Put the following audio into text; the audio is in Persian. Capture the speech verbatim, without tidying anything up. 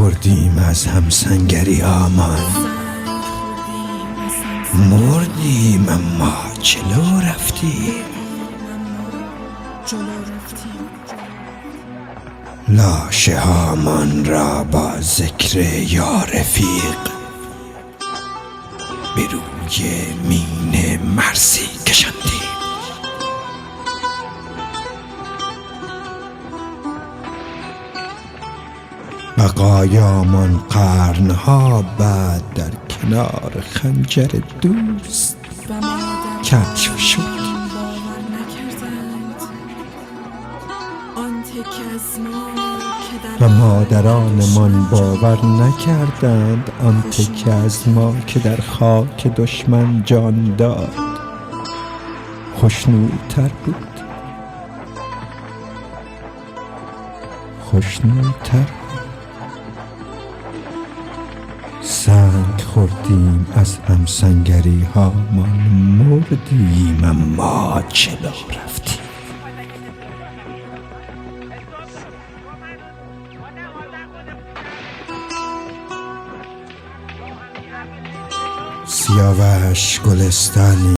خوردیم از همسنگری هامان، مردیم اما جلو رفتیم. لاشه هامان را با ذکر یا رفیق به روی مین مرسی کشاندیم. بقایامان قرنها بعد در کنار خنجر دوست کشف شد. و مادرانمان باور نکردند آن تکه از ما که در خاک دشمن جان داد خوشنودتر بود، خوشنودتر بود. سنگ خوردیم از همسنگری هامان، مردیم اما جلو رفتیم. سیاوش گلستانی